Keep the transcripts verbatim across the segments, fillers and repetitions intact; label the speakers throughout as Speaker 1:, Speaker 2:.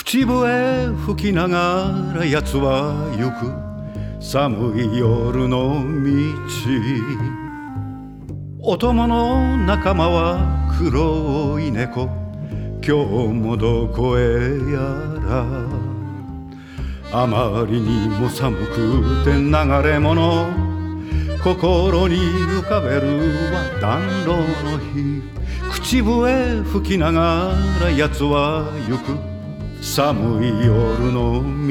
Speaker 1: 口笛吹きながらやつは行く寒い夜の道。お供の仲間は黒い猫、今日もどこへやら。あまりにも寒くて流れ物、心に浮かべるは暖炉の火。口笛吹きながらやつは行く寒い夜の道。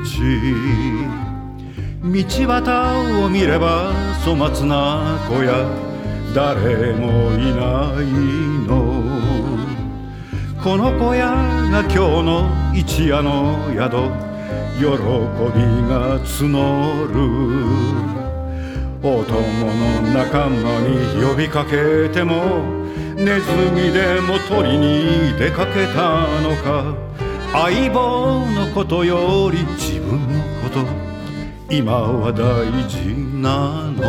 Speaker 1: 道端を見れば粗末な小屋、誰もいないの。この小屋が今日の一夜の宿、喜びが募る。お供の仲間に呼びかけても、ネズミでも取りに出かけたのか。相棒のことより自分のこと、今は大事なの。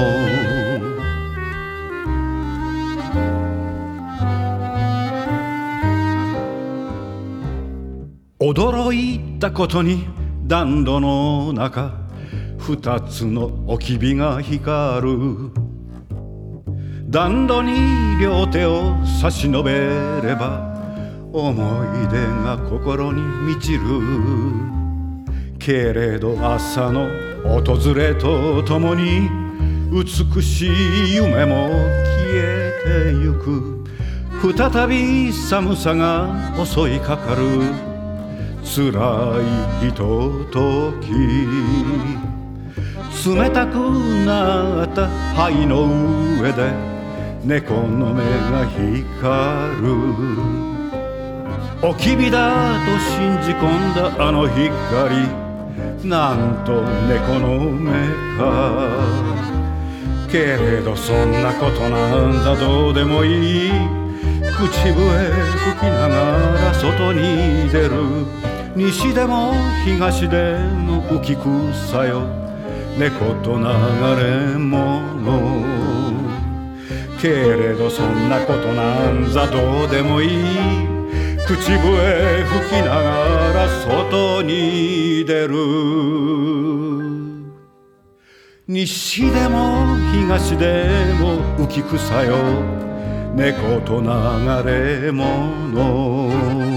Speaker 1: 驚いたことに暖炉の中、二つのおきびが光る。暖炉に両手を差し伸べれば、思い出が心に満ちる。けれど朝の訪れとともに、美しい夢も消えてゆく。再び寒さが襲いかかる。辛いひととき、冷たくなった灰の上で猫の目が光る。おきびだと信じ込んだあの光、なんと猫の目か。けれどそんなことなんだどうでもいい。口笛吹きながら外に出る。西でも東でも浮き草よ、猫と流れ物。けれどそんなことなんざどうでもいい。口笛吹きながら外に出る。西でも東でも浮き草よ、猫と流れ物。